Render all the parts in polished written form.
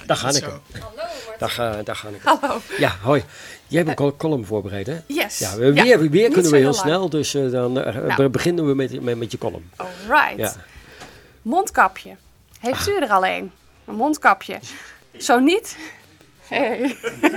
Daar ga ik. Hallo. Daar ga ik. Hallo. Ja, hoi. Jij hebt een column voorbereid, hè? Yes. Ja, weer kunnen we heel snel, dus dan beginnen we met je column. Alright. Ja. Mondkapje. Heeft u er al een? Een mondkapje. Zo niet? Hey.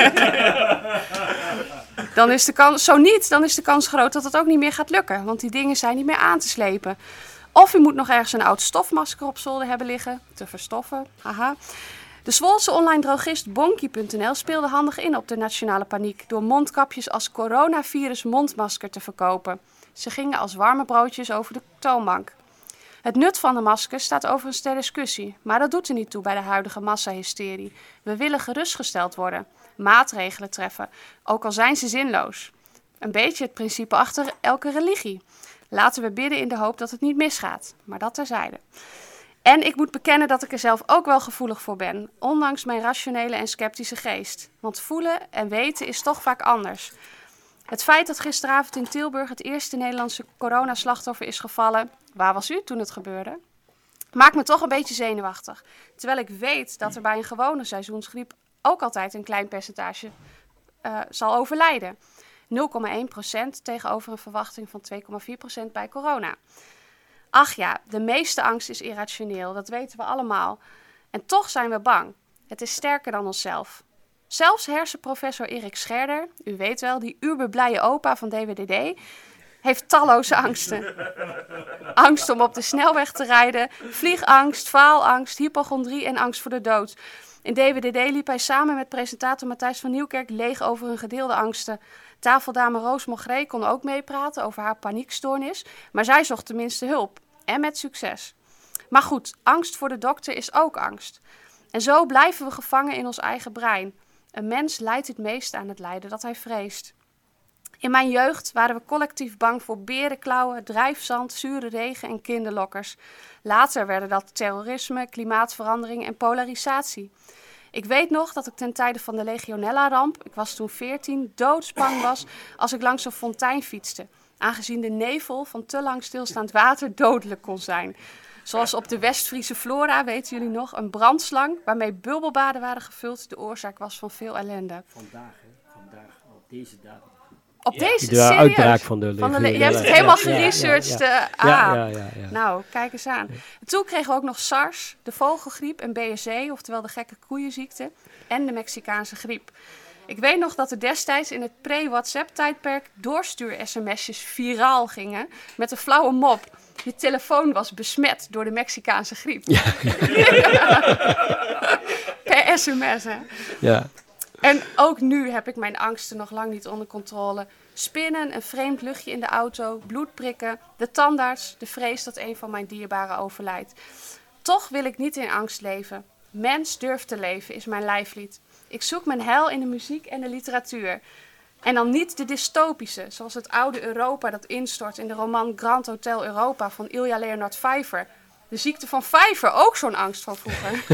Dan is de kans groot dat het ook niet meer gaat lukken. Want die dingen zijn niet meer aan te slepen. Of u moet nog ergens een oud stofmasker op zolder hebben liggen. Te verstoffen. Haha. De Zwolse online drogist Bonky.nl speelde handig in op de nationale paniek door mondkapjes als coronavirus mondmasker te verkopen. Ze gingen als warme broodjes over de toonbank. Het nut van de masker staat overigens ter discussie, maar dat doet er niet toe bij de huidige massahysterie. We willen gerustgesteld worden, maatregelen treffen, ook al zijn ze zinloos. Een beetje het principe achter elke religie. Laten we bidden in de hoop dat het niet misgaat, maar dat terzijde. En ik moet bekennen dat ik er zelf ook wel gevoelig voor ben, ondanks mijn rationele en sceptische geest. Want voelen en weten is toch vaak anders. Het feit dat gisteravond in Tilburg het eerste Nederlandse coronaslachtoffer is gevallen, waar was u toen het gebeurde? Maakt me toch een beetje zenuwachtig. Terwijl ik weet dat er bij een gewone seizoensgriep ook altijd een klein percentage zal overlijden. 0,1% tegenover een verwachting van 2,4% bij corona. Ach ja, de meeste angst is irrationeel, dat weten we allemaal. En toch zijn we bang. Het is sterker dan onszelf. Zelfs hersenprofessor Erik Scherder, u weet wel, die uberblije opa van DWDD, heeft talloze angsten. Angst om op de snelweg te rijden, vliegangst, faalangst, hypochondrie en angst voor de dood. In DWDD liep hij samen met presentator Matthijs van Nieuwkerk leeg over hun gedeelde angsten. Tafeldame Roos Mogré kon ook meepraten over haar paniekstoornis, maar zij zocht tenminste hulp. En met succes. Maar goed, angst voor de dokter is ook angst. En zo blijven we gevangen in ons eigen brein. Een mens lijdt het meest aan het lijden dat hij vreest. In mijn jeugd waren we collectief bang voor berenklauwen, drijfzand, zure regen en kinderlokkers. Later werden dat terrorisme, klimaatverandering en polarisatie. Ik weet nog dat ik ten tijde van de Legionella-ramp, ik was toen 14, doodsbang was als ik langs een fontein fietste. Aangezien de nevel van te lang stilstaand water dodelijk kon zijn. Zoals op de West-Friese Flora, weten jullie nog, een brandslang waarmee bubbelbaden waren gevuld de oorzaak was van veel ellende. Vandaag, op deze datum. Op deze, de serieus? uitbraak van de Legionella. Je hebt het helemaal geresearched. Ja. Nou, kijk eens aan. En toen kregen we ook nog SARS, de vogelgriep en BSE, oftewel de gekke koeienziekte, en de Mexicaanse griep. Ik weet nog dat er destijds in het pre-WhatsApp-tijdperk doorstuur-sms'jes viraal gingen met een flauwe mop. Je telefoon was besmet door de Mexicaanse griep. Ja. Per sms, hè? Ja. En ook nu heb ik mijn angsten nog lang niet onder controle. Spinnen, een vreemd luchtje in de auto, bloedprikken, de tandarts, de vrees dat een van mijn dierbaren overlijdt. Toch wil ik niet in angst leven. Mens durft te leven is mijn lijflied. Ik zoek mijn heil in de muziek en de literatuur. En dan niet de dystopische, zoals het oude Europa dat instort in de roman Grand Hotel Europa van Ilja Leonard Vijver. De ziekte van Vijver, ook zo'n angst van vroeger.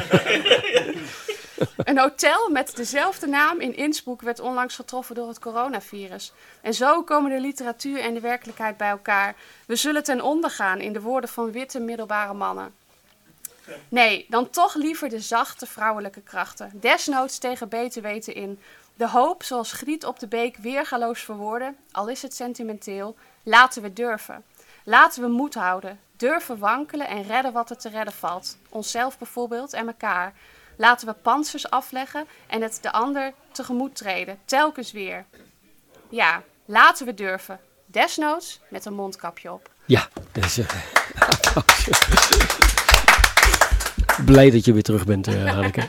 Een hotel met dezelfde naam in Innsbruck werd onlangs getroffen door het coronavirus. En zo komen de literatuur en de werkelijkheid bij elkaar. We zullen ten onder gaan in de woorden van witte middelbare mannen. Nee, dan toch liever de zachte vrouwelijke krachten. Desnoods tegen beter weten in. De hoop, zoals Griet op de Beek weergaloos verwoorden, al is het sentimenteel, laten we durven. Laten we moed houden, durven wankelen en redden wat er te redden valt. Onszelf bijvoorbeeld en elkaar. Laten we pantsers afleggen en het de ander tegemoet treden, telkens weer. Ja, laten we durven. Desnoods met een mondkapje op. Ja, dus, blij dat je weer terug bent, Hanneke.